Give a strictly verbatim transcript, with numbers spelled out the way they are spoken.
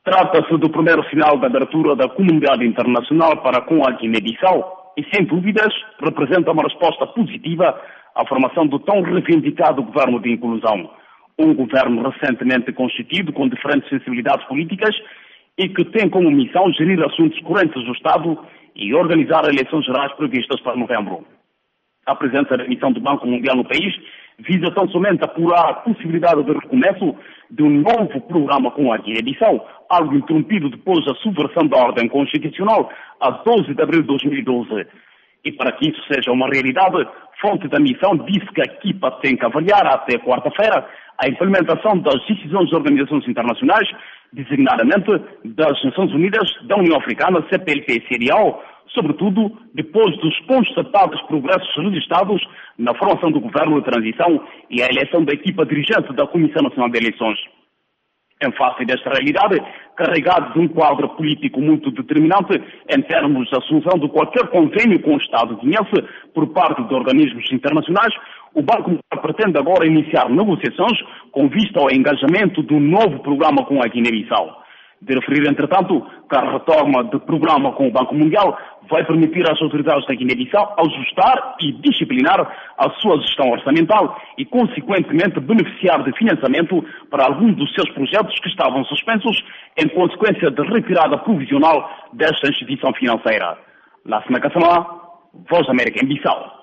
Trata-se do primeiro sinal de abertura da comunidade internacional para com a Guiné-Bissau e, sem dúvidas, representa uma resposta positiva à formação do tão reivindicado governo de inclusão. Um governo recentemente constituído com diferentes sensibilidades políticas e que tem como missão gerir assuntos correntes do Estado e organizar eleições gerais previstas para novembro. A presença da missão do Banco Mundial no país visa tão somente apurar a possibilidade de recomeço de um novo programa com a Guiné-Bissau, algo interrompido depois da subversão da ordem constitucional a doze de abril de dois mil e doze. E para que isso seja uma realidade, fonte da missão disse que a equipa tem que avaliar até quarta-feira a implementação das decisões de organizações internacionais, designadamente das Nações Unidas, da União Africana, C P L P e C D A O, sobretudo depois dos constatados progressos registrados na formação do governo de transição e a eleição da equipa dirigente da Comissão Nacional de Eleições. Em face desta realidade, carregado de um quadro político muito determinante em termos da solução de qualquer convênio com o Estado guineense por parte de organismos internacionais, o Banco Mundial pretende agora iniciar negociações com vista ao engajamento de um novo programa com a Guiné-Bissau. De referir, entretanto, que a retoma de programa com o Banco Mundial vai permitir às autoridades da Guiné-Bissau ajustar e disciplinar a sua gestão orçamental e, consequentemente, beneficiar de financiamento para alguns dos seus projetos que estavam suspensos em consequência de retirada provisional desta instituição financeira. Lassana Kassamá, Voz da América em Bissau.